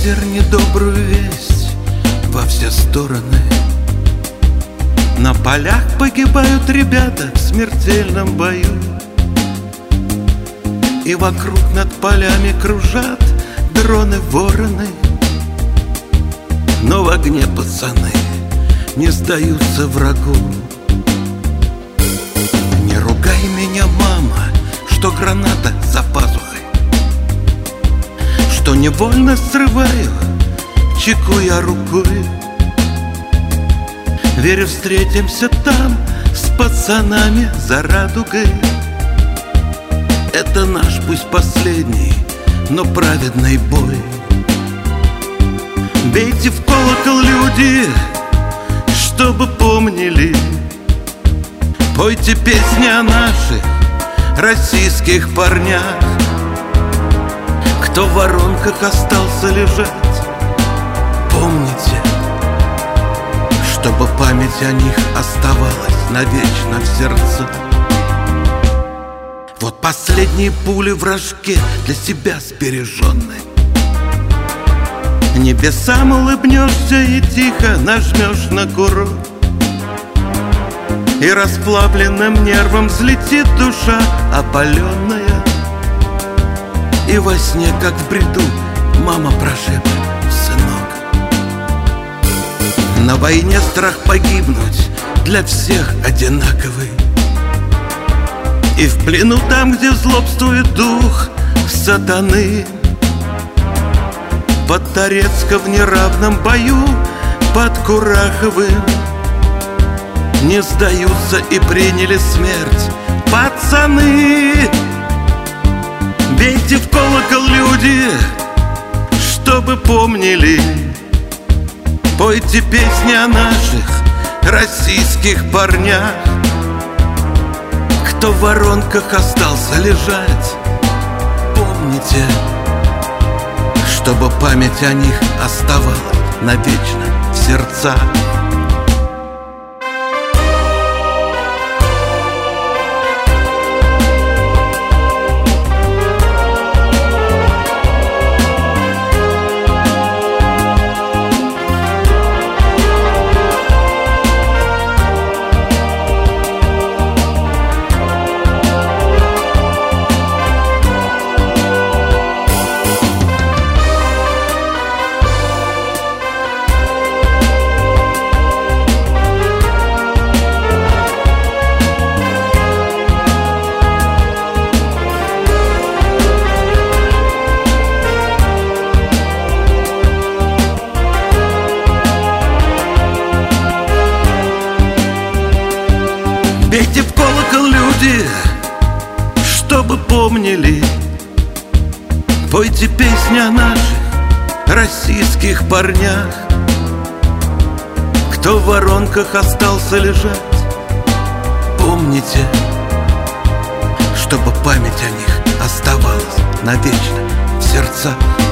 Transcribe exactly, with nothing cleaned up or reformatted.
ветер недобрую весть во все стороны. На полях погибают ребята в смертельном бою, и вокруг над полями кружат дроны-вороны. Но в огне пацаны не сдаются врагу. Не ругай меня, мама, что граната за пазухой, что невольно срываю, чекуя рукой. Верю, встретимся там с пацанами за радугой. Это наш, пусть последний, но праведный бой. Бейте в колокол, люди, чтобы помнили. Пойте песни о наших российских парнях, кто в воронках остался лежать. Помните, чтобы память о них оставалась навечно в сердцах. Вот последние пули в рожке для себя сбереженные. Небесам улыбнешься и тихо нажмешь на курок, и расплавленным нервом взлетит душа опаленная. И во сне, как в бреду, мама прошепчет: сынок. На войне страх погибнуть для всех одинаковый, и в плену там, где злобствует дух сатаны. Под Торецко в неравном бою, под Кураховым не сдаются и приняли смерть пацаны. Бейте в колокол, люди, чтобы помнили. Пойте песни о наших российских парнях, кто в воронках остался лежать. Помните, чтобы память о них оставалась навечно в сердцах. Бейте в колокол, люди, чтобы помнили. Пойте песни о наших российских парнях, кто в воронках остался лежать. Помните, чтобы память о них оставалась навечно в сердцах.